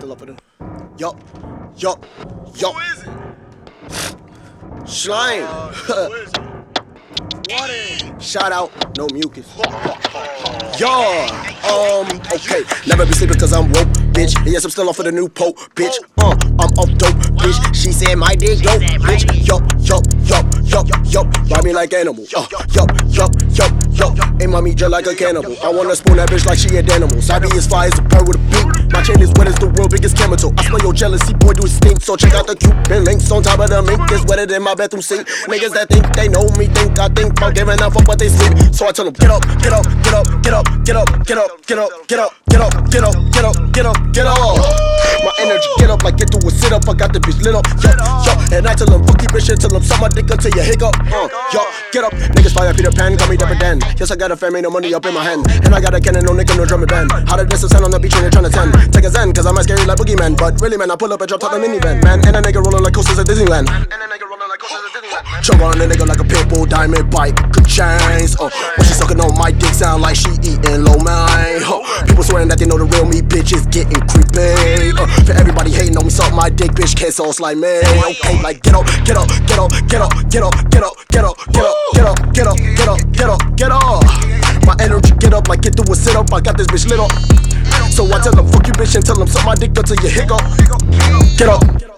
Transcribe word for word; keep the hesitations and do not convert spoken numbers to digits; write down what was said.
still up for them. Yup, yup, yup. Who is it? Slime. Uh, who is it? What is it? Shout out, no mucus. Yo, um, okay. Never be sleeping cause I'm woke, bitch. Yes, I'm still off for the new pope, bitch. Uh, I'm off dope, bitch. She said my dick dope, bitch. Yup, yup, yup, yup, yup. Ride me like animal. Uh, yup, yup, yup, yup. Aim my meat just like a cannibal. I wanna spoon that bitch like she an animal. Sabi is fly as a bird with a beak. My chain is wet as the world biggest chemical. I smell your jealousy, boy, do it stink. So check out the Cuban links on top of the mink. It's wetter than my bathroom sink. Niggas that think they know me think I think I'm giving up fuck what they sleep. So I tell them get up, get up, get up, get up, get up, get up, get up, get up, get up, get up, get up, get up, get up. My energy get up like get through a sit up. I got the bitch lit up, yo, yo. And I tell them fuck you bitch and tell them suck my dick until you hiccup. Uh, yo, get up, niggas fire Peter Pan, call me Dapper Dan. Yes I got a fam, ain't no money up in my hand. And I got a cannon, no nigga, no drumming band. How did this sound on the beach when you're trying to ten? Take a zen, cause I'm as scary like Boogeyman. But really man, I pull up and drop top the minivan, man. And a nigga rolling like coasters at Disneyland. And a nigga rolling like coasters at Disneyland. Chunk on a nigga like a pit bull, diamond bike, good chains. Uh, when she sucking on my dick, sound like she eating low man. Uh, people swearing that they know the real me, bitch is getting creepy. Uh, for everybody hating on me, suck my dick, bitch can't sauce like me. Okay, like get up, get up, get up, get up, get up, get up, get up, get up, get up, get up, get up, get up, get up. My energy get up like get through a sit up. I got this bitch lit up. So I tell them fuck you bitch and tell them suck my dick until you hiccup. Get up.